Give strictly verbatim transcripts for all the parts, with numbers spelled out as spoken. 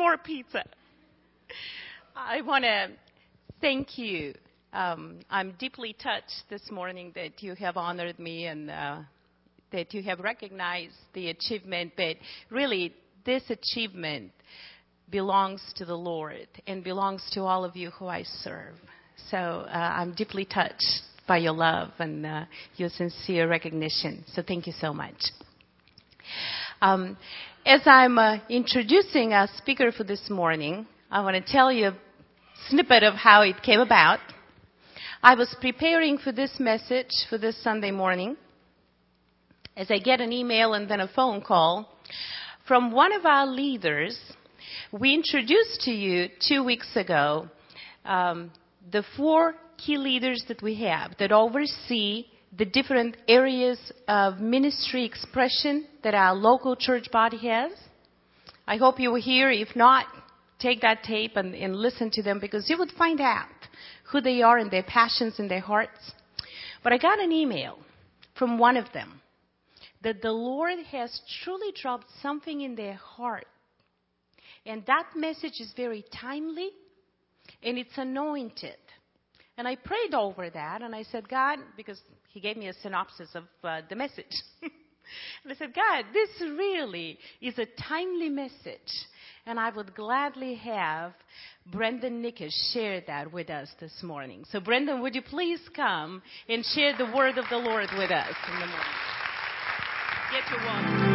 more pizza. I want to thank you. Um, I'm deeply touched this morning that you have honored me and uh, that you have recognized the achievement. But really, this achievement belongs to the Lord and belongs to all of you who I serve. So uh, I'm deeply touched by your love and uh, your sincere recognition. So thank you so much. Um, as I'm uh, introducing our speaker for this morning, I want to tell you a snippet of how it came about. I was preparing for this message for this Sunday morning as I get an email and then a phone call from one of our leaders. We introduced to you two weeks ago um, the four key leaders that we have that oversee the different areas of ministry expression that our local church body has. I hope you were here. If not, take that tape and, and listen to them, because you would find out who they are and their passions and their hearts. But I got an email from one of them that the Lord has truly dropped something in their heart. And that message is very timely and it's anointed. And I prayed over that, and I said, God, because he gave me a synopsis of uh, the message. And I said, God, this really is a timely message. And I would gladly have Brendan Nickish share that with us this morning. So, Brendan, would you please come and share the word of the Lord with us in the morning? Get your water.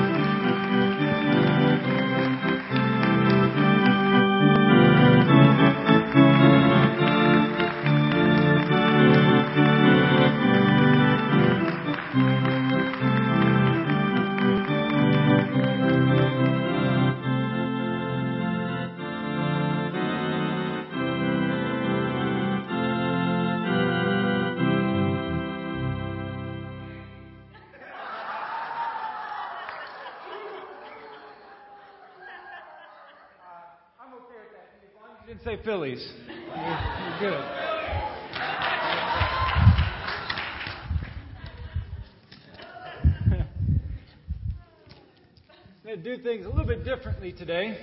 Say Phillies. You're, you're good. I'm going to do things a little bit differently today.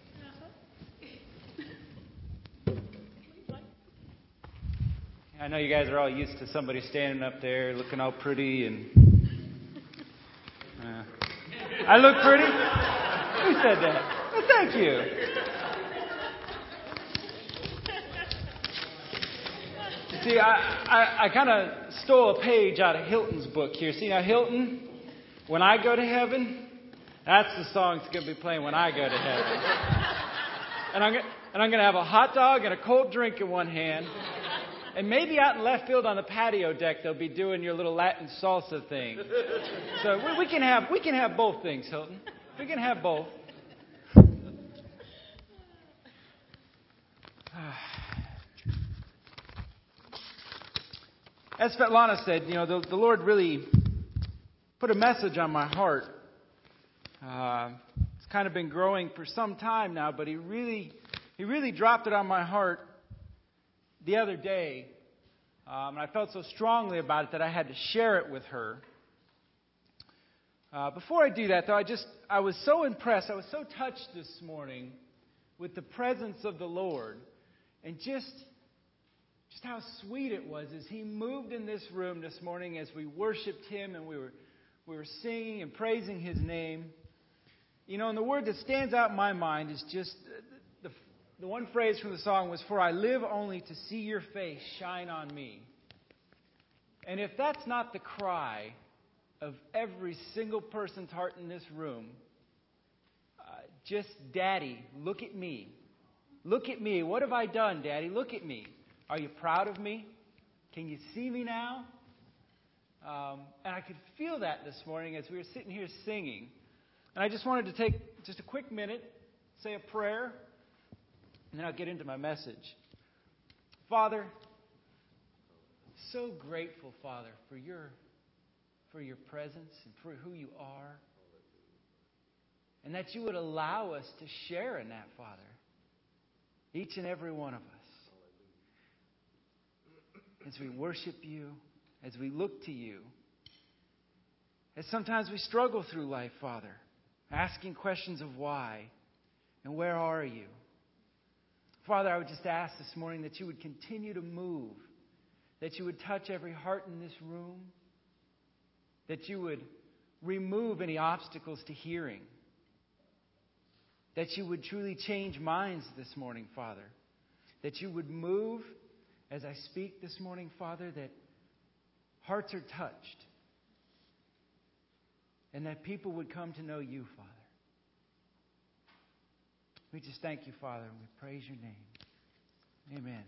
I know you guys are all used to somebody standing up there looking all pretty and... Uh, I look pretty? Who said that? Well, thank you. See, I, I, I kind of stole a page out of Hilton's book here. See, now Hilton, when I go to heaven, that's the song that's going to be playing when I go to heaven. And I'm, and I'm going to have a hot dog and a cold drink in one hand. And maybe out in left field on the patio deck, they'll be doing your little Latin salsa thing. So we, we can have we can have both things, Hilton. We can have both. As Svetlana said, you know, the, the Lord really put a message on my heart. Uh, it's kind of been growing for some time now, but He really, He really dropped it on my heart the other day. Um, and I felt so strongly about it that I had to share it with her. Uh, before I do that, though, I just, I was so impressed, I was so touched this morning with the presence of the Lord. And just... Just how sweet it was as He moved in this room this morning as we worshiped Him and we were we were singing and praising His name. You know, and the word that stands out in my mind is just the, the, the one phrase from the song was, "For I live only to see your face shine on me." And if that's not the cry of every single person's heart in this room, uh, just, Daddy, look at me. Look at me. What have I done, Daddy? Look at me. Are you proud of me? Can you see me now? Um, and I could feel that this morning as we were sitting here singing. And I just wanted to take just a quick minute, say a prayer, and then I'll get into my message. Father, so grateful, Father, for your, for your presence and for who you are. And that you would allow us to share in that, Father. Each and every one of us. As we worship you, as we look to you, as sometimes we struggle through life, Father, asking questions of why, And where are you? Father, I would just ask this morning that you would continue to move, that you would touch every heart in this room, that you would remove any obstacles to hearing, that you would truly change minds this morning, Father, that you would move as I speak this morning, Father, that hearts are touched, and that people would come to know you, Father. We just thank you, Father, and we praise your name. Amen.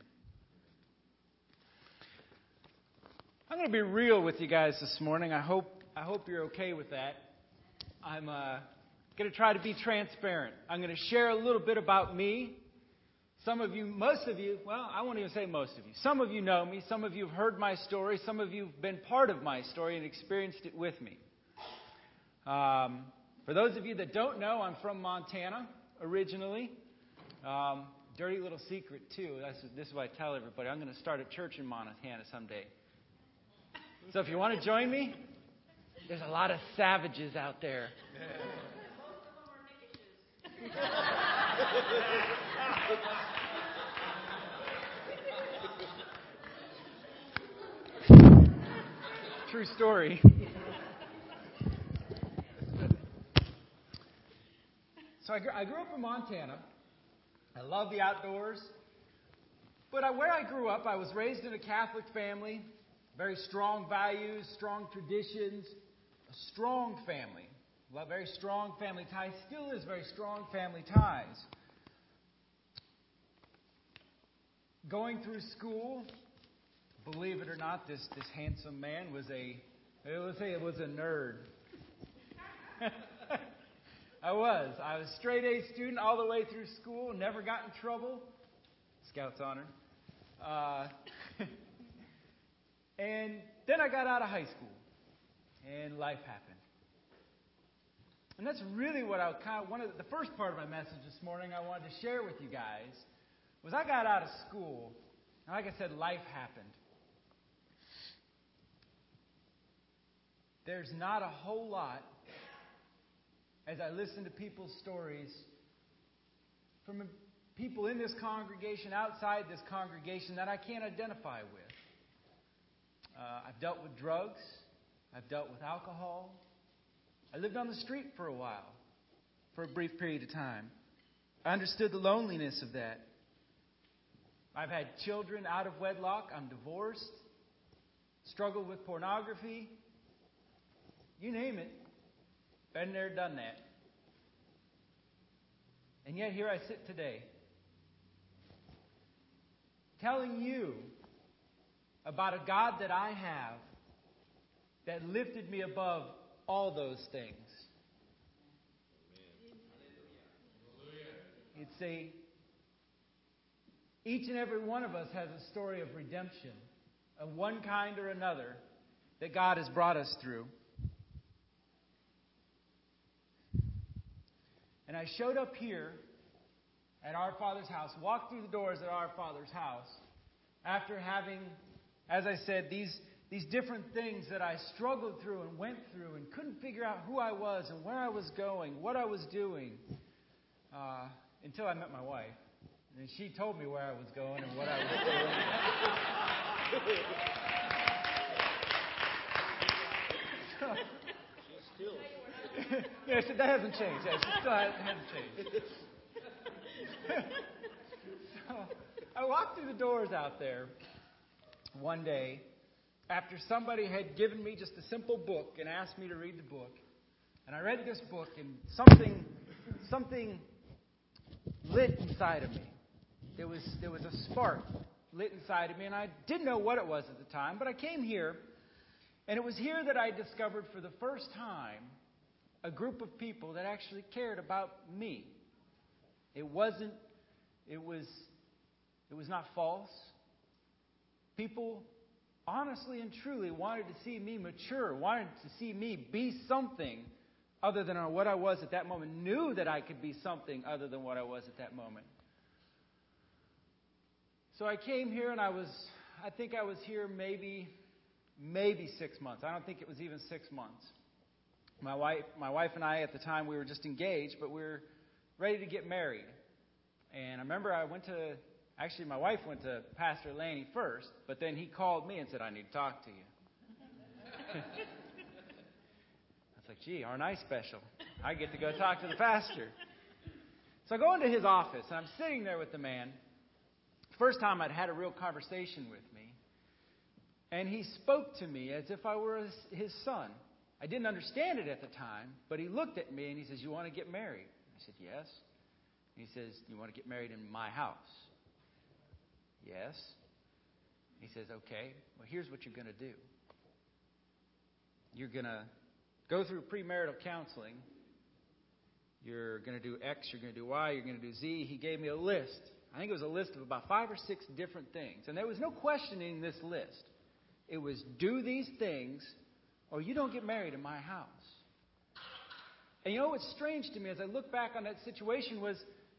I'm going to be real with you guys this morning. I hope I hope you're okay with that. I'm uh, going to try to be transparent. I'm going to share a little bit about me. Some of you, most of you, well, I won't even say most of you. Some of you know me. Some of you have heard my story. Some of you have been part of my story and experienced it with me. Um, for those of you that don't know, I'm from Montana originally. Um, dirty little secret, too. That's, this is what I tell everybody. I'm going to start a church in Montana someday. So if you want to join me, there's a lot of savages out there. True story. So I grew, I grew up in Montana. I love the outdoors. But I, where I grew up, I was raised in a Catholic family. Very strong values, strong traditions, a strong family. Very strong family ties. Still is very strong family ties. Going through school, believe it or not, this, this handsome man was a, let's say it was a nerd. I was. I was a straight A student all the way through school, never got in trouble. Scout's honor. Uh, and then I got out of high school, and life happened. And that's really what I kind of, one of the, the first part of my message this morning I wanted to share with you guys was I got out of school, and like I said, life happened. There's not a whole lot, as I listen to people's stories, from people in this congregation, outside this congregation, that I can't identify with. Uh, I've dealt with drugs. I've dealt with alcohol. I lived on the street for a while, for a brief period of time. I understood the loneliness of that. I've had children out of wedlock. I'm divorced. Struggled with pornography. You name it. Been there, done that. And yet here I sit today, telling you about a God that I have that lifted me above all those things. It's a, each and every one of us has a story of redemption of one kind or another that God has brought us through. And I showed up here at our Father's house, walked through the doors at our Father's house, after having, as I said, these, these different things that I struggled through and went through and couldn't figure out who I was and where I was going, what I was doing, uh, until I met my wife. And she told me where I was going and what I was doing. so, Still. yeah, so that hasn't changed. Yeah, she still hasn't, hasn't changed. so I walked through the doors out there one day after somebody had given me just a simple book and asked me to read the book. And I read this book and something something lit inside of me. There was there was a spark lit inside of me, and I didn't know what it was at the time, but I came here, and it was here that I discovered for the first time a group of people that actually cared about me. It wasn't, it was, it was not false. People honestly and truly wanted to see me mature, wanted to see me be something other than what I was at that moment, knew that I could be something other than what I was at that moment. So I came here and I was, I think I was here maybe, maybe six months. I don't think it was even six months. My wife, my wife and I at the time, we were just engaged, but we were ready to get married. And I remember I went to, actually my wife went to Pastor Laney first, but then he called me and said, I need to talk to you. I was like, gee, aren't I special? I get to go talk to the pastor. So I go into his office, and I'm sitting there with the man. First time I'd had a real conversation with me. And he spoke to me as if I were his son. I didn't understand it at the time, but he looked at me and he says, you want to get married? I said, yes. And he says, you want to get married in my house? Yes. He says, okay, well, here's what you're going to do. You're going to go through premarital counseling. You're going to do X, you're going to do Y, you're going to do Z. He gave me a list. I think it was a list of about five or six different things. And there was no questioning this list. It was do these things or you don't get married in my house. And you know what's strange to me as I look back on that situation was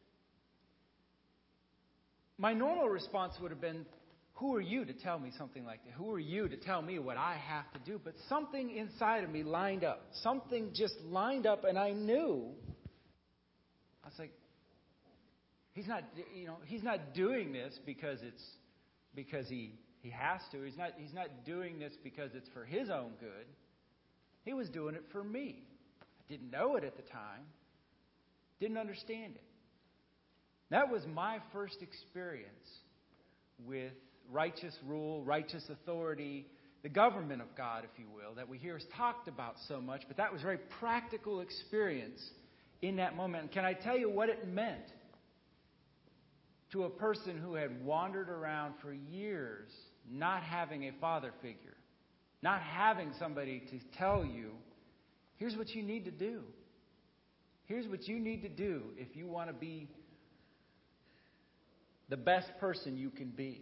my normal response would have been, who are you to tell me something like that? Who are you to tell me what I have to do? But something inside of me lined up. Something just lined up, and I knew. I was like, he's not, you know, he's not doing this because it's because he he has to. He's not he's not doing this because it's for his own good. He was doing it for me. I didn't know it at the time. Didn't understand it. That was my first experience with righteous rule, righteous authority, the government of God, if you will, that we hear is talked about so much. But that was a very practical experience in that moment. And can I tell you what it meant to a person who had wandered around for years not having a father figure, not having somebody to tell you, here's what you need to do. Here's what you need to do if you want to be the best person you can be.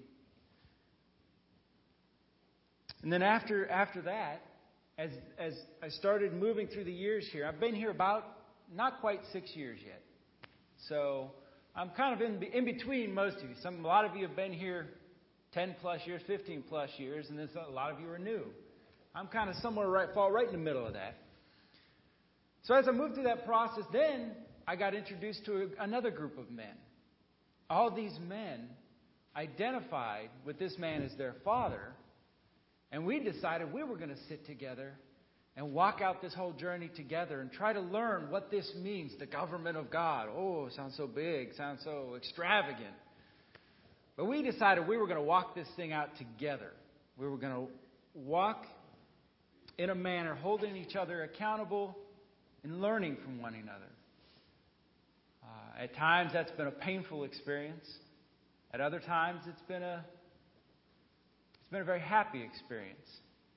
And then after after that, as as I started moving through the years here, I've been here about not quite six years yet. So I'm kind of in in between most of you. Some a lot of you have been here ten plus years, fifteen plus years, and then a lot of you are new. I'm kind of somewhere right fall right in the middle of that. So as I moved through that process, then I got introduced to another group of men. All these men identified with this man as their father, and we decided we were going to sit together and walk out this whole journey together and try to learn what this means, the government of God. Oh, sounds so big, sounds so extravagant. But we decided we were going to walk this thing out together. We were going to walk in a manner holding each other accountable and learning from one another. Uh, at times that's been a painful experience. At other times it's been a it's been a very happy experience.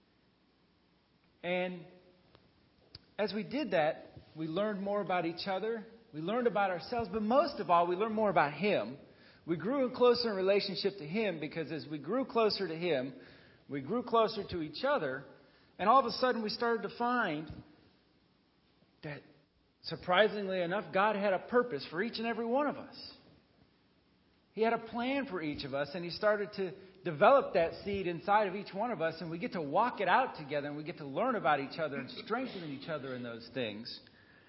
And as we did that, we learned more about each other. We learned about ourselves, but most of all, we learned more about Him. We grew closer in relationship to Him because as we grew closer to Him, we grew closer to each other, and all of a sudden we started to find that, surprisingly enough, God had a purpose for each and every one of us. He had a plan for each of us, and He started to develop that seed inside of each one of us, and we get to walk it out together, and we get to learn about each other and strengthen each other in those things.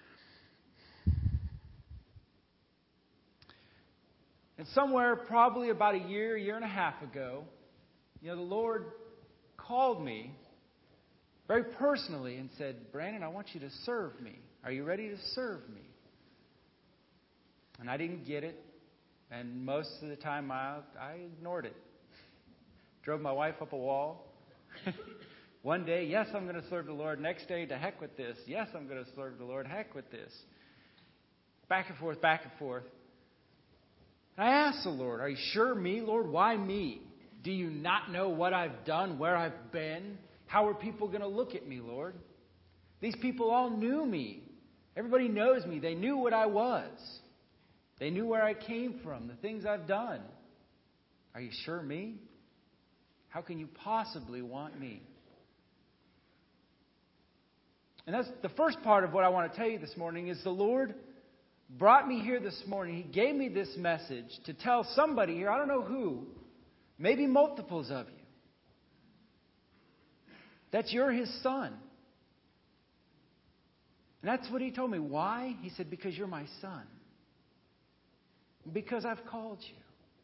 And somewhere, probably about a year, year and a half ago, you know, the Lord called me very personally and said, Brandon, I want you to serve me. Are you ready to serve me? And I didn't get it. And most of the time I, I ignored it. Drove my wife up a wall. One day, yes, I'm going to serve the Lord. Next day, to heck with this. Yes, I'm going to serve the Lord. Heck with this. Back and forth, back and forth. And I asked the Lord, are you sure me, Lord? Why me? Do you not know what I've done, where I've been? How are people going to look at me, Lord? These people all knew me. Everybody knows me. They knew what I was. They knew where I came from, the things I've done. Are you sure me? How can you possibly want me? And that's the first part of what I want to tell you this morning is the Lord brought me here this morning. He gave me this message to tell somebody here, I don't know who, maybe multiples of you, that you're His son. And that's what He told me. Why? He said, because you're my son. Because I've called you.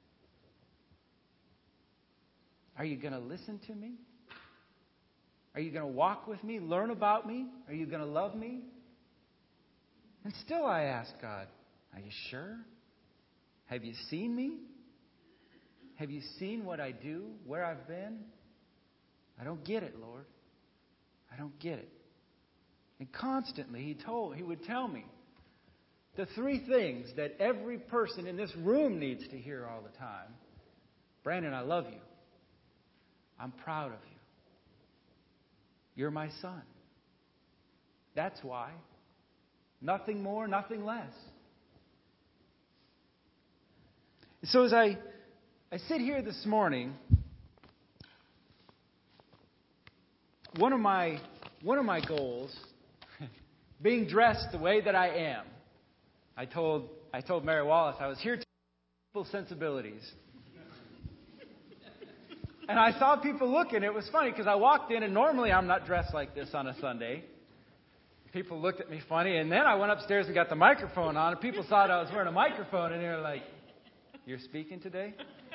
Are you going to listen to me? Are you going to walk with me, learn about me? Are you going to love me? And still I ask God, are you sure? Have you seen me? Have you seen what I do, where I've been? I don't get it, Lord. I don't get it. And constantly he told, he would tell me the three things that every person in this room needs to hear all the time. Brandon, I love you. I'm proud of you. You're my son. That's why. Nothing more, nothing less. So as I, I sit here this morning, one of my one of my goals, being dressed the way that I am, I told I told Mary Wallace I was here to people's sensibilities. And I saw people looking. It was funny because I walked in, and normally I'm not dressed like this on a Sunday. People looked at me funny, and then I went upstairs and got the microphone on, and people thought I was wearing a microphone, and they were like, "You're speaking today?"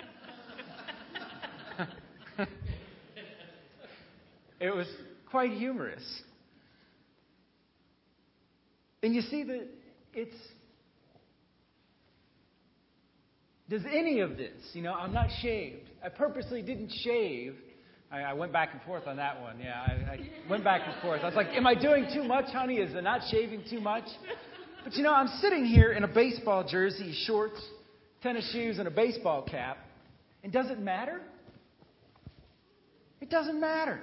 It was quite humorous. And you see that it's... Does any of this, you know, I'm not shaved. I purposely didn't shave. I, I went back and forth on that one. Yeah, I, I went back and forth. I was like, am I doing too much, honey? Is it not shaving too much? But, you know, I'm sitting here in a baseball jersey, shorts, tennis shoes, and a baseball cap. And does it matter? It doesn't matter.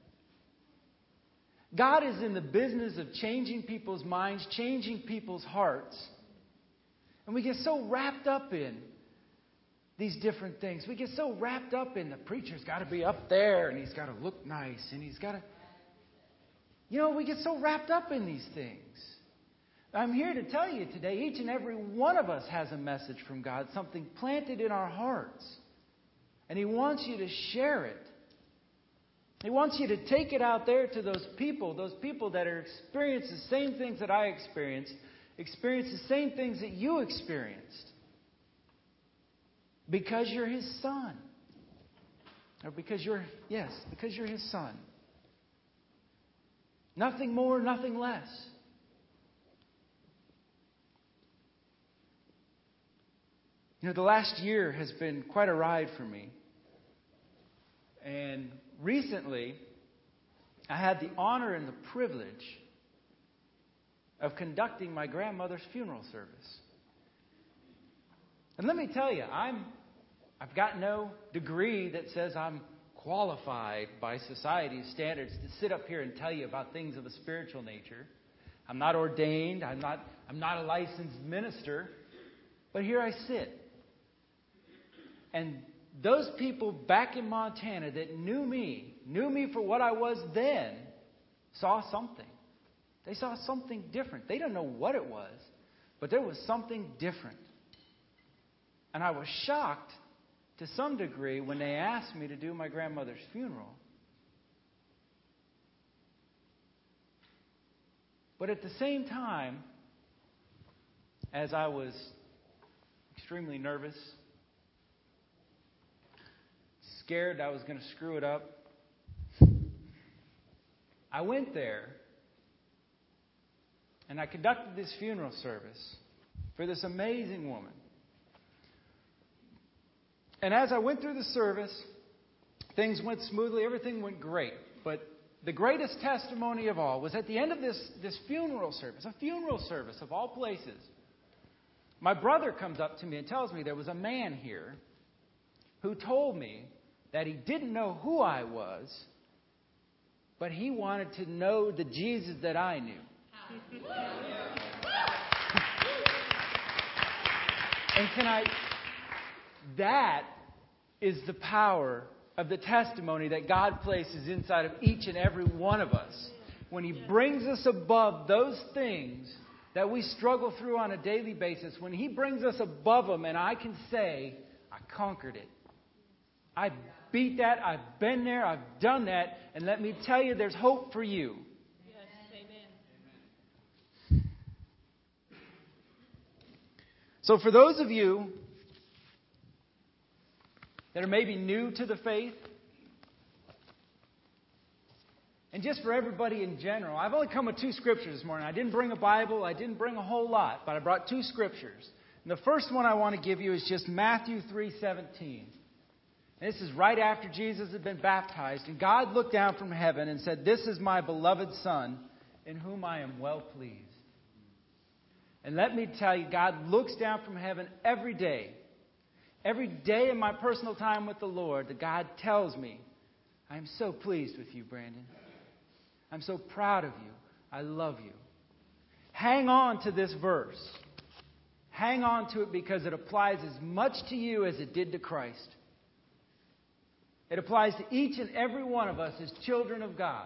God is in the business of changing people's minds, changing people's hearts. And we get so wrapped up in these different things. We get so wrapped up in the preacher's got to be up there and he's got to look nice and he's got to... You know, we get so wrapped up in these things. I'm here to tell you today, each and every one of us has a message from God, something planted in our hearts. And He wants you to share it. He wants you to take it out there to those people, those people that are experiencing the same things that I experienced, experience the same things that you experienced. Because you're His son. Or because you're, yes, because you're His son. Nothing more, nothing less. You know, the last year has been quite a ride for me. And recently, I had the honor and the privilege of conducting my grandmother's funeral service. And let me tell you, I'm, I've got no degree that says I'm qualified by society's standards to sit up here and tell you about things of a spiritual nature. I'm not ordained. I'm not, I'm not a licensed minister. But here I sit. And those people back in Montana that knew me, knew me for what I was then, saw something. They saw something different. They didn't know what it was, but there was something different. And I was shocked to some degree when they asked me to do my grandmother's funeral. But at the same time, as I was extremely nervous, scared I was going to screw it up, I went there and I conducted this funeral service for this amazing woman. And as I went through the service, things went smoothly, everything went great. But the greatest testimony of all was at the end of this, this funeral service, a funeral service of all places. My brother comes up to me and tells me there was a man here who told me that he didn't know who I was, but he wanted to know the Jesus that I knew. And can I... That is the power of the testimony that God places inside of each and every one of us. When He brings us above those things that we struggle through on a daily basis, when He brings us above them and I can say, I conquered it. I beat that. I've been there. I've done that. And let me tell you, there's hope for you. So for those of you that are maybe new to the faith, and just for everybody in general, I've only come with two scriptures this morning. I didn't bring a Bible. I didn't bring a whole lot, but I brought two scriptures. And the first one I want to give you is just Matthew three seventeen. And this is right after Jesus had been baptized. And God looked down from heaven and said, "This is my beloved Son, in whom I am well pleased." And let me tell you, God looks down from heaven every day. Every day in my personal time with the Lord, that God tells me, "I am so pleased with you, Brandon. I'm so proud of you. I love you." Hang on to this verse. Hang on to it because it applies as much to you as it did to Christ. It applies to each and every one of us as children of God.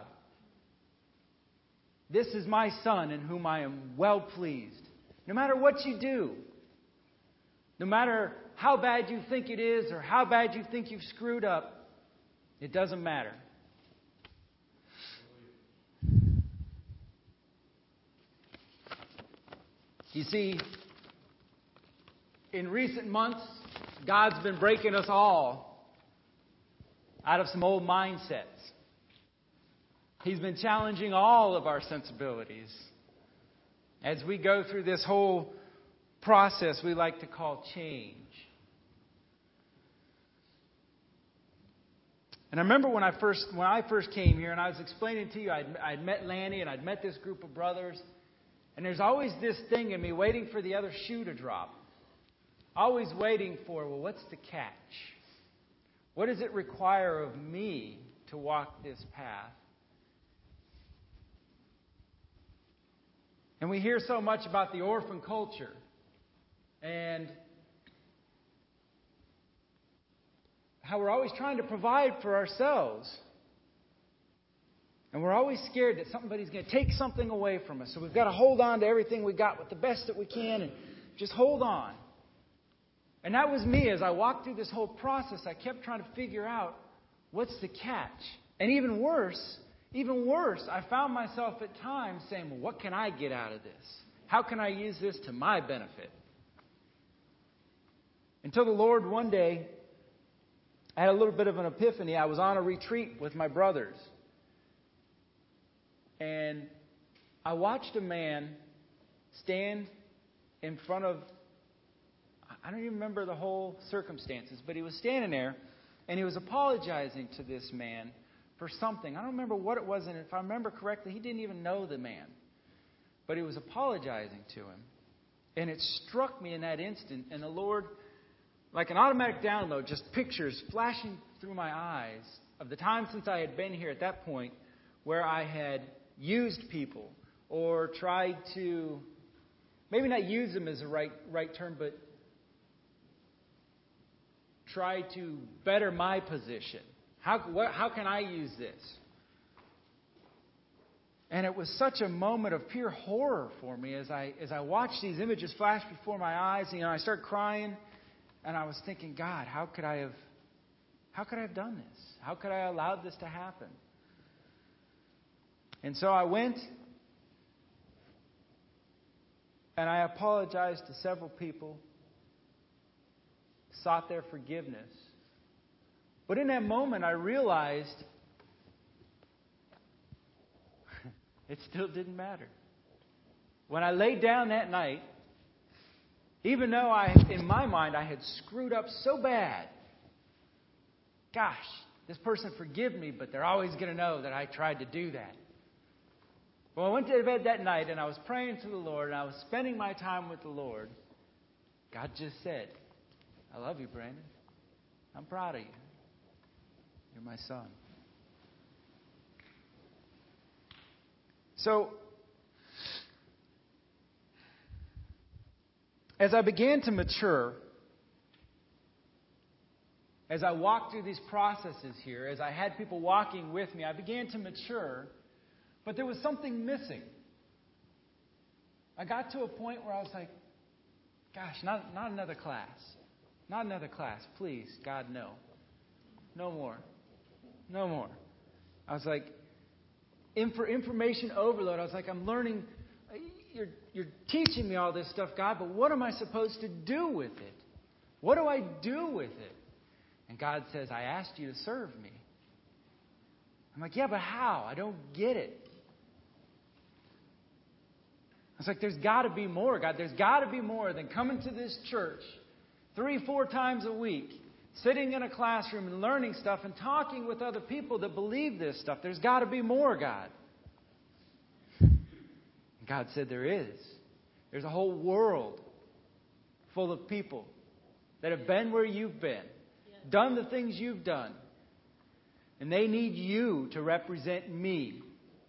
This is my Son in whom I am well pleased. No matter what you do, no matter how bad you think it is or how bad you think you've screwed up, it doesn't matter. You see, in recent months, God's been breaking us all out of some old mindsets. He's been challenging all of our sensibilities as we go through this whole process we like to call change. And I remember when I first when I first came here and I was explaining to you, I'd, I'd met Lanny and I'd met this group of brothers. And there's always this thing in me waiting for the other shoe to drop. Always waiting for, well, what's the catch? What does it require of me to walk this path? And we hear so much about the orphan culture. And how we're always trying to provide for ourselves. And we're always scared that somebody's going to take something away from us. So we've got to hold on to everything we got with the best that we can and just hold on. And that was me as I walked through this whole process. I kept trying to figure out what's the catch. And even worse, even worse, I found myself at times saying, well, what can I get out of this? How can I use this to my benefit? Until the Lord one day, I had a little bit of an epiphany. I was on a retreat with my brothers. And I watched a man stand in front of, I don't even remember the whole circumstances, but he was standing there and he was apologizing to this man for something. I don't remember what it was, and if I remember correctly, he didn't even know the man. But he was apologizing to him. And it struck me in that instant, and the Lord, like an automatic download, just pictures flashing through my eyes of the time since I had been here at that point where I had used people or tried to, maybe not use them is the right right term, but try to better my position. How what, how can I use this? And it was such a moment of pure horror for me as I as I watched these images flash before my eyes. You know, I started crying, and I was thinking, God, how could I have, how could I have done this? How could I have allowed this to happen? And so I went and I apologized to several people, sought their forgiveness. But in that moment, I realized it still didn't matter. When I laid down that night, even though I, in my mind, I had screwed up so bad, gosh, this person forgive me, but they're always going to know that I tried to do that. Well, I went to bed that night and I was praying to the Lord and I was spending my time with the Lord. God just said, I love you, Brandon. I'm proud of you. You're my son. So, as I began to mature, as I walked through these processes here, as I had people walking with me, I began to mature. But there was something missing. I got to a point where I was like, gosh, not, not another class. Not another class. Please, God, no. No more. No more. I was like, in for information overload. I was like, I'm learning. You're, you're teaching me all this stuff, God, but what am I supposed to do with it? What do I do with it? And God says, I asked you to serve me. I'm like, yeah, but how? I don't get it. I was like, there's got to be more, God. There's got to be more than coming to this church three, four times a week, sitting in a classroom and learning stuff and talking with other people that believe this stuff. There's got to be more, God. And God said there is. There's a whole world full of people that have been where you've been, done the things you've done, and they need you to represent me.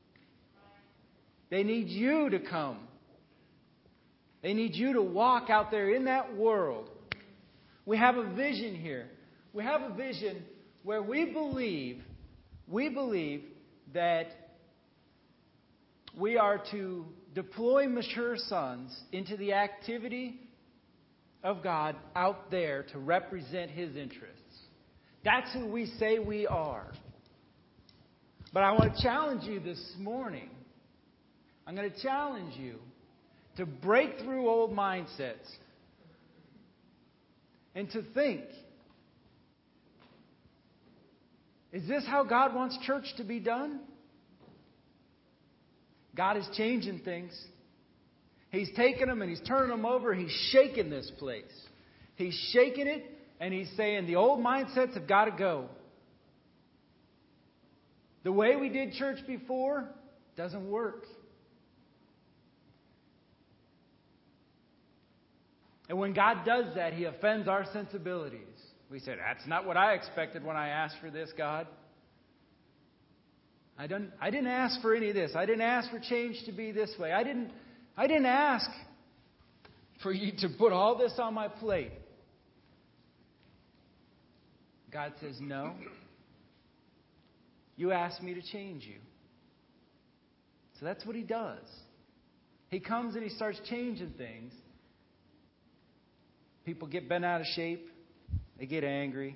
They need you to come. They need you to walk out there in that world. We have a vision here. We have a vision where we believe, we believe that we are to deploy mature sons into the activity of God out there to represent His interests. That's who we say we are. But I want to challenge you this morning. I'm going to challenge you to break through old mindsets and to think, is this how God wants church to be done? God is changing things. He's taking them and He's turning them over. He's shaking this place. He's shaking it and He's saying the old mindsets have got to go. The way we did church before doesn't work. And when God does that, He offends our sensibilities. We say, that's not what I expected when I asked for this, God. I didn't, I didn't ask for any of this. I didn't ask for change to be this way. I didn't, I didn't ask for you to put all this on my plate. God says, no. You asked me to change you. So that's what He does. He comes and He starts changing things. People get bent out of shape. They get angry.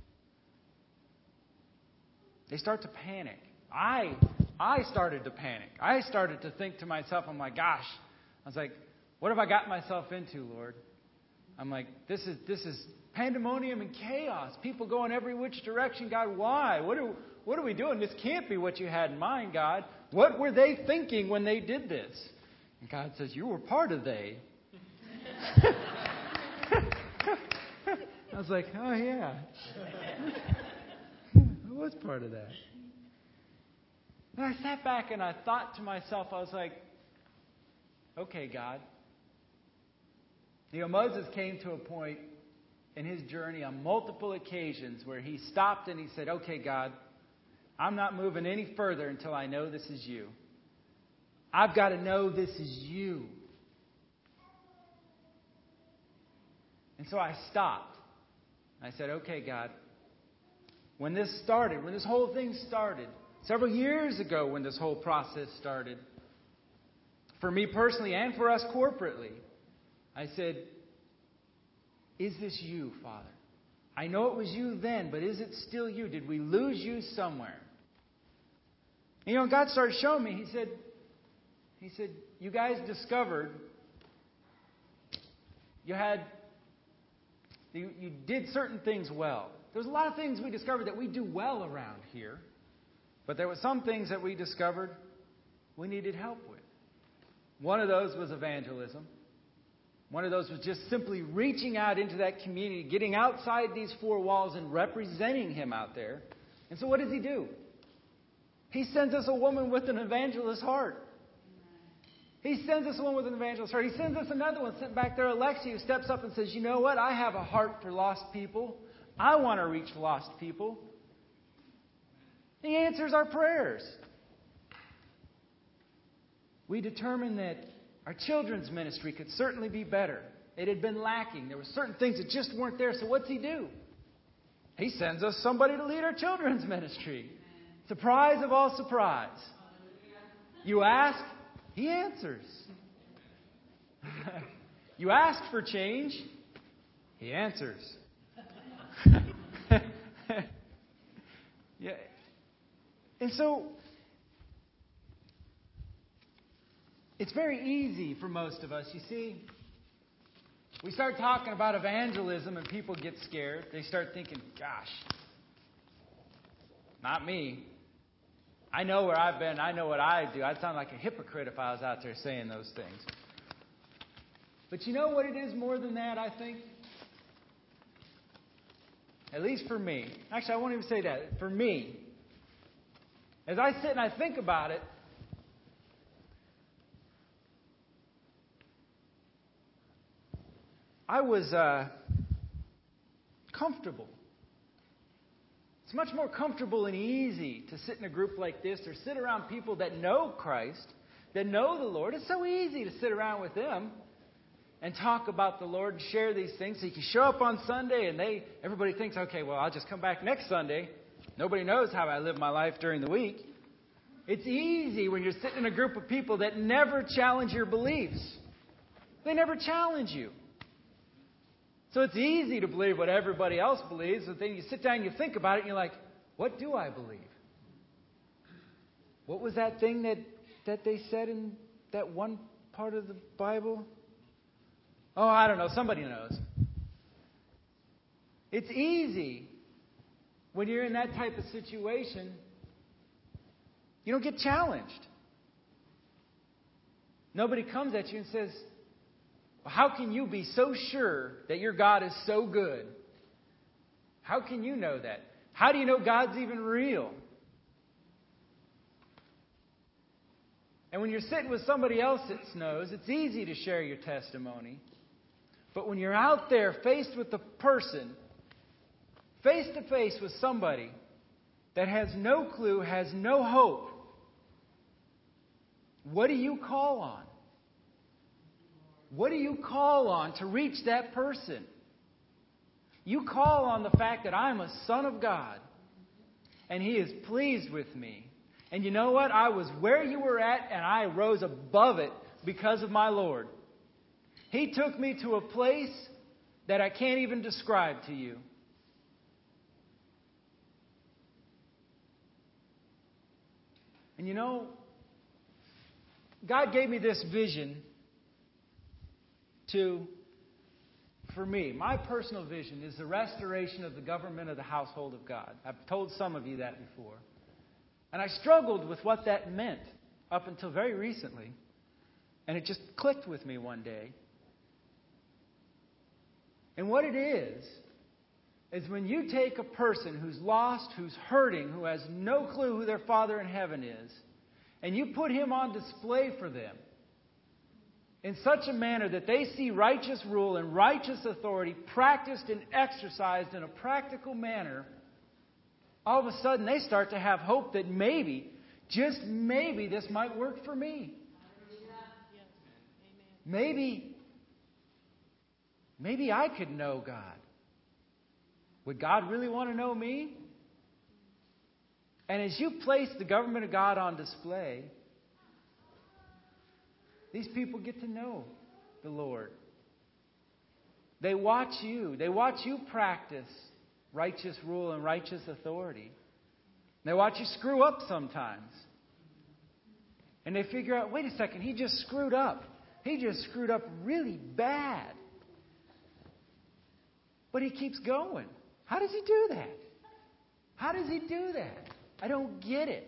They start to panic. I I started to panic. I started to think to myself, I'm like, gosh. I was like, what have I got myself into, Lord? I'm like, this is this is pandemonium and chaos. People going every which direction. God, why? What are, what are we doing? This can't be what you had in mind, God. What were they thinking when they did this? And God says, you were part of they. I was like, oh, yeah. I was part of that. And I sat back and I thought to myself, I was like, okay, God. You know, Moses came to a point in his journey on multiple occasions where he stopped and he said, okay, God, I'm not moving any further until I know this is you. I've got to know this is you. And so I stopped. I said, okay, God, when this started, when this whole thing started, several years ago when this whole process started, for me personally and for us corporately, I said, is this you, Father? I know it was you then, but is it still you? Did we lose you somewhere? And, you know, God started showing me, He said, He said, you guys discovered you had You, you did certain things well. There's a lot of things we discovered that we do well around here. But there were some things that we discovered we needed help with. One of those was evangelism. One of those was just simply reaching out into that community, getting outside these four walls and representing Him out there. And so what does He do? He sends us a woman with an evangelist heart. He sends us one with an evangelist heart. He sends us another one sitting back there, Alexia, who steps up and says, you know what? I have a heart for lost people. I want to reach lost people. He answers our prayers. We determined that our children's ministry could certainly be better. It had been lacking. There were certain things that just weren't there. So what's He do? He sends us somebody to lead our children's ministry. Surprise of all surprise. You ask, He answers. You ask for change, He answers. Yeah. And so, It's very easy for most of us. You see, we start talking about evangelism and people get scared. They start thinking, gosh, not me. I know where I've been. I know what I do. I'd sound like a hypocrite if I was out there saying those things. But you know what it is more than that, I think? At least for me. Actually, I won't even say that. For me, as I sit and I think about it, I was uh, comfortable. It's much more comfortable and easy to sit in a group like this or sit around people that know Christ, that know the Lord. It's so easy to sit around with them and talk about the Lord and share these things. So you can show up on Sunday and they everybody thinks, okay, well, I'll just come back next Sunday. Nobody knows how I live my life during the week. It's easy when you're sitting in a group of people that never challenge your beliefs. They never challenge you. So it's easy to believe what everybody else believes, but then you sit down and you think about it and you're like, what do I believe? What was that thing that, that they said in that one part of the Bible? Oh, I don't know. Somebody knows. It's easy when you're in that type of situation. You don't get challenged. Nobody comes at you and says, well, how can you be so sure that your God is so good? How can you know that? How do you know God's even real? And when you're sitting with somebody else that knows, it's easy to share your testimony. But when you're out there faced with a person, face to face with somebody that has no clue, has no hope, what do you call on? What do you call on to reach that person? You call on the fact that I'm a son of God and He is pleased with me. And you know what? I was where you were at and I rose above it because of my Lord. He took me to a place that I can't even describe to you. And you know, God gave me this vision to, for me, my personal vision is the restoration of the government of the household of God. I've told some of you that before. And I struggled with what that meant up until very recently. And it just clicked with me one day. And what it is, is when you take a person who's lost, who's hurting, who has no clue who their Father in heaven is, and you put Him on display for them in such a manner that they see righteous rule and righteous authority practiced and exercised in a practical manner, all of a sudden they start to have hope that maybe, just maybe, this might work for me. Maybe, maybe I could know God. Would God really want to know me? And as you place the government of God on display, these people get to know the Lord. They watch you. They watch you practice righteous rule and righteous authority. They watch you screw up sometimes. And they figure out, wait a second, he just screwed up. He just screwed up really bad. But he keeps going. How does he do that? How does he do that? I don't get it.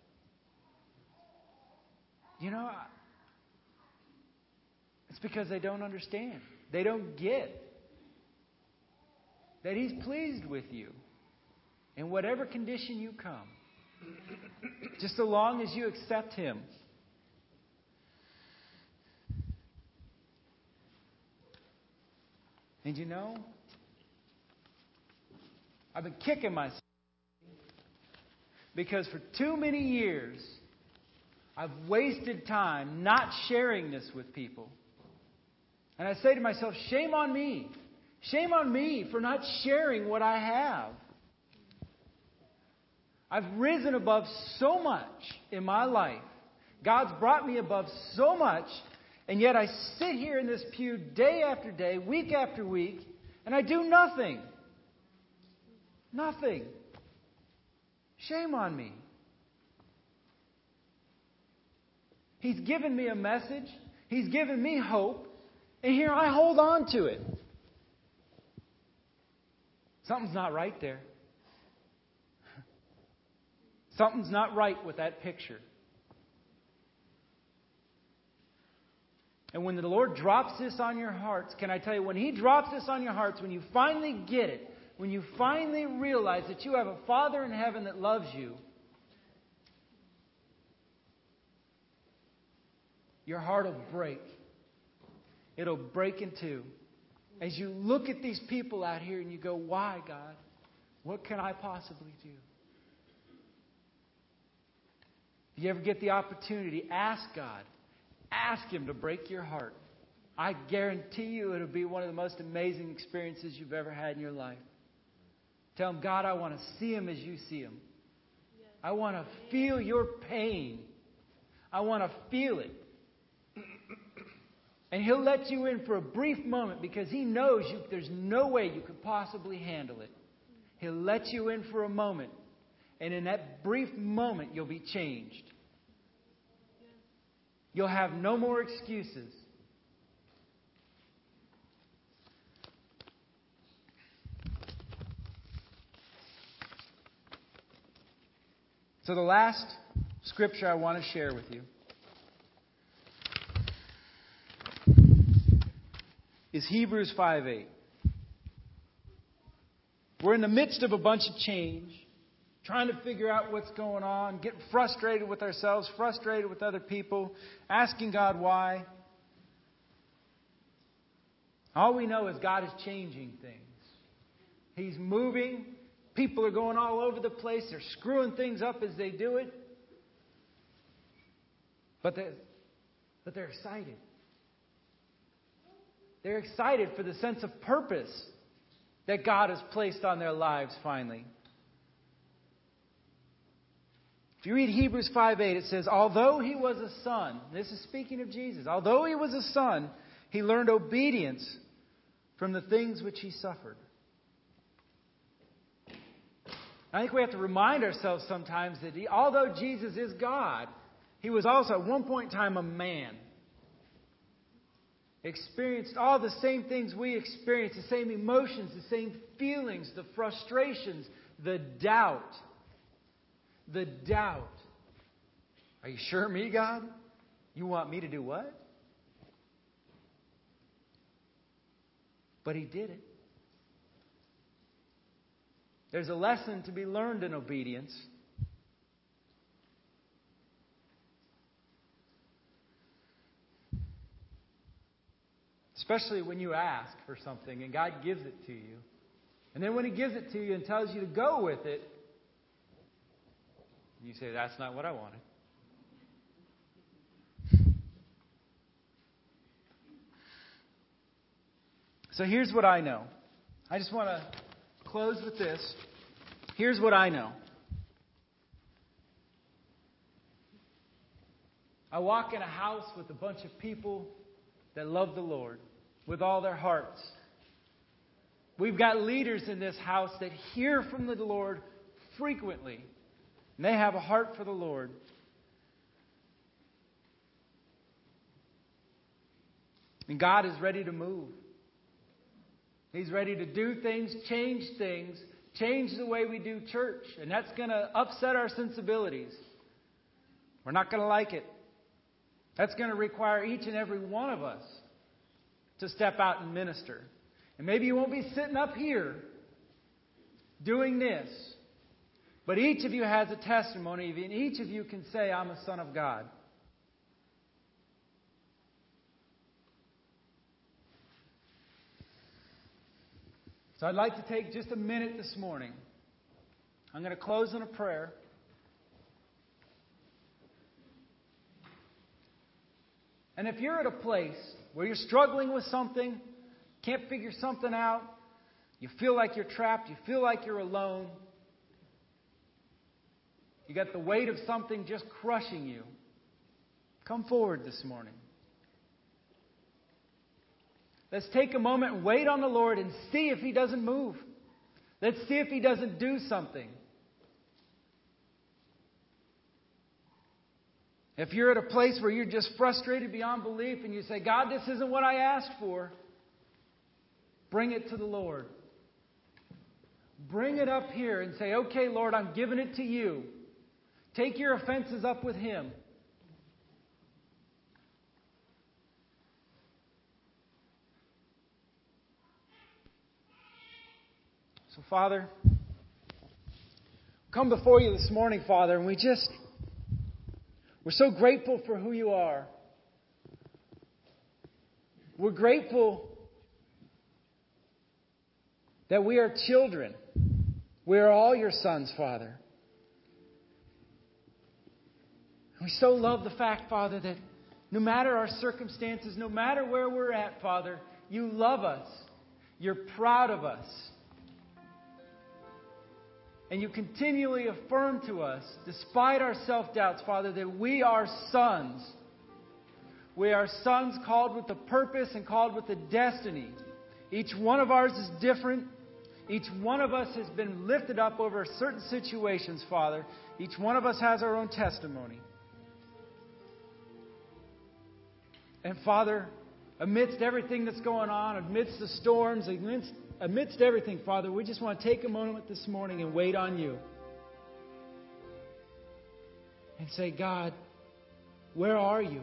You know, it's because they don't understand. They don't get that He's pleased with you in whatever condition you come, just so long as you accept Him. And you know, I've been kicking myself because for too many years I've wasted time not sharing this with people. And I say to myself, shame on me. Shame on me for not sharing what I have. I've risen above so much in my life. God's brought me above so much. And yet I sit here in this pew day after day, week after week, and I do nothing. Nothing. Shame on me. He's given me a message. He's given me hope. And here I hold on to it. Something's not right there. Something's not right with that picture. And when the Lord drops this on your hearts, can I tell you, when He drops this on your hearts, when you finally get it, when you finally realize that you have a Father in heaven that loves you, your heart will break. It'll break in two. As you look at these people out here and you go, why, God? What can I possibly do? If you ever get the opportunity, ask God. Ask Him to break your heart. I guarantee you it'll be one of the most amazing experiences you've ever had in your life. Tell Him, God, I want to see Him as you see Him. I want to feel your pain. I want to feel it. And He'll let you in for a brief moment because He knows you, there's no way you could possibly handle it. He'll let you in for a moment. And in that brief moment, you'll be changed. You'll have no more excuses. So the last scripture I want to share with you is Hebrews five eight. We're in the midst of a bunch of change, trying to figure out what's going on, getting frustrated with ourselves, frustrated with other people, asking God why. All we know is God is changing things. He's moving. People are going all over the place. They're screwing things up as they do it. But they're, but they're excited. They're excited for the sense of purpose that God has placed on their lives finally. If you read Hebrews five eight, it says, although He was a son, this is speaking of Jesus, although He was a son, He learned obedience from the things which He suffered. I think we have to remind ourselves sometimes that he, although Jesus is God, He was also at one point in time a man. Experienced all the same things we experience, the same emotions, the same feelings, the frustrations, the doubt. The doubt. Are you sure me, God? You want me to do what? But He did it. There's a lesson to be learned in obedience. Especially when you ask for something and God gives it to you. And then when He gives it to you and tells you to go with it, you say, that's not what I wanted. So here's what I know. I just want to close with this. Here's what I know. I walk in a house with a bunch of people that love the Lord with all their hearts. We've got leaders in this house that hear from the Lord frequently. And they have a heart for the Lord. And God is ready to move. He's ready to do things, change things, change the way we do church. And that's going to upset our sensibilities. We're not going to like it. That's going to require each and every one of us to step out and minister. And maybe you won't be sitting up here doing this. But each of you has a testimony, and each of you can say, I'm a son of God. So I'd like to take just a minute this morning. I'm going to close in a prayer. And if you're at a place where you're struggling with something, can't figure something out, you feel like you're trapped, you feel like you're alone, you got the weight of something just crushing you, come forward this morning. Let's take a moment and wait on the Lord and see if He doesn't move. Let's see if He doesn't do something. If you're at a place where you're just frustrated beyond belief and you say, God, this isn't what I asked for, bring it to the Lord. Bring it up here and say, okay, Lord, I'm giving it to you. Take your offenses up with Him. So, Father, come before you this morning, Father, and we just, we're so grateful for who you are. We're grateful that we are children. We are all your sons, Father. We so love the fact, Father, that no matter our circumstances, no matter where we're at, Father, you love us. You're proud of us. And you continually affirm to us, despite our self-doubts, Father, that we are sons. We are sons called with a purpose and called with a destiny. Each one of ours is different. Each one of us has been lifted up over certain situations, Father. Each one of us has our own testimony. And Father, amidst everything that's going on, amidst the storms, amidst Amidst everything, Father, we just want to take a moment this morning and wait on you. And say, God, where are you?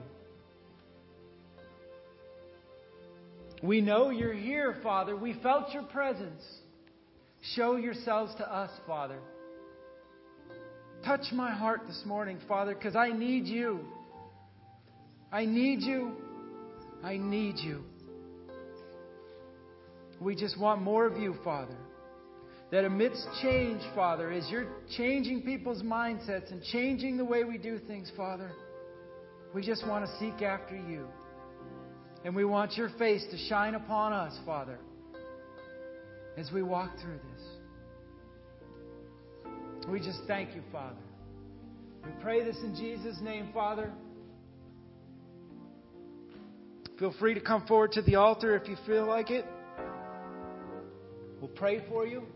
We know you're here, Father. We felt your presence. Show yourselves to us, Father. Touch my heart this morning, Father, because I need you. I need you. I need you. We just want more of you, Father. That amidst change, Father, as you're changing people's mindsets and changing the way we do things, Father, we just want to seek after you. And we want your face to shine upon us, Father, as we walk through this. We just thank you, Father. We pray this in Jesus' name, Father. Feel free to come forward to the altar if you feel like it. We'll pray for you.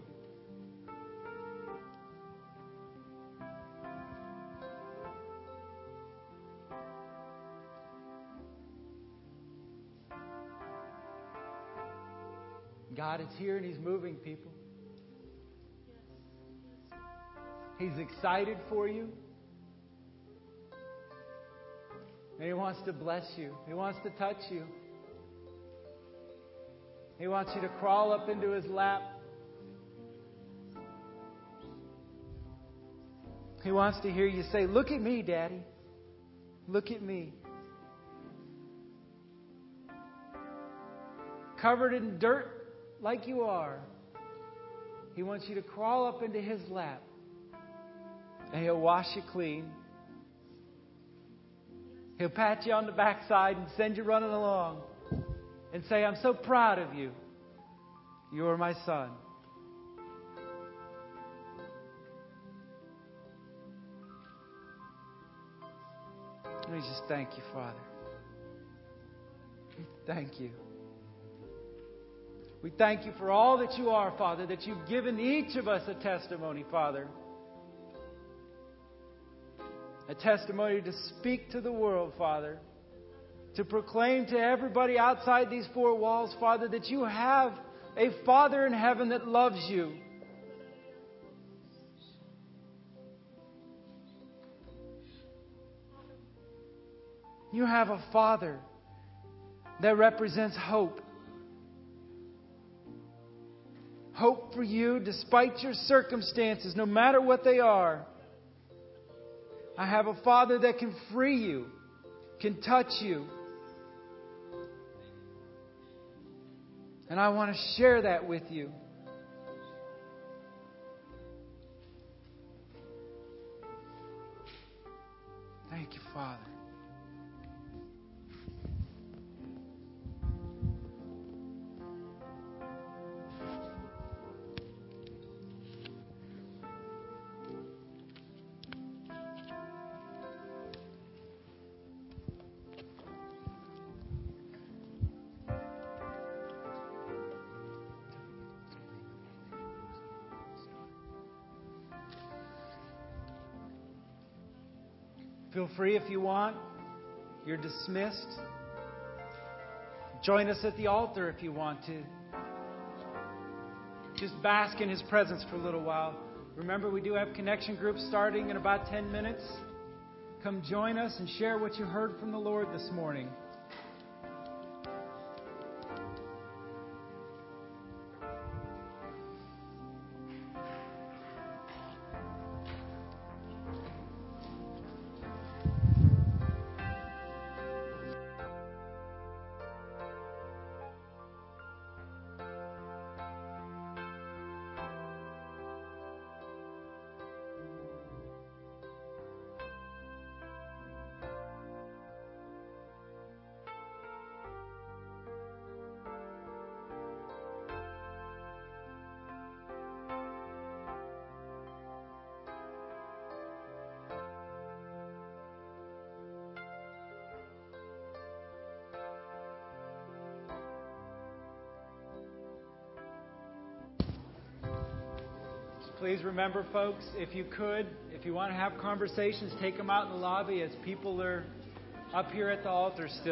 God is here and He's moving people. He's excited for you. And He wants to bless you. He wants to touch you. He wants you to crawl up into His lap. He wants to hear you say, look at me, Daddy. Look at me. Covered in dirt like you are. He wants you to crawl up into His lap. And He'll wash you clean. He'll pat you on the backside and send you running along. And say, I'm so proud of you. You are my son. We just thank you, Father. Thank you. We thank you for all that you are, Father, that you've given each of us a testimony, Father. A testimony to speak to the world, Father. To proclaim to everybody outside these four walls, Father, that you have a Father in heaven that loves you. You have a Father that represents hope. Hope for you despite your circumstances, no matter what they are. I have a Father that can free you, can touch you. And I want to share that with you. Thank you, Father. Feel free if you want. You're dismissed. Join us at the altar if you want to. Just bask in His presence for a little while. Remember, we do have connection groups starting in about ten minutes. Come join us and share what you heard from the Lord this morning. Please remember, folks, if you could, if you want to have conversations, take them out in the lobby as people are up here at the altar still.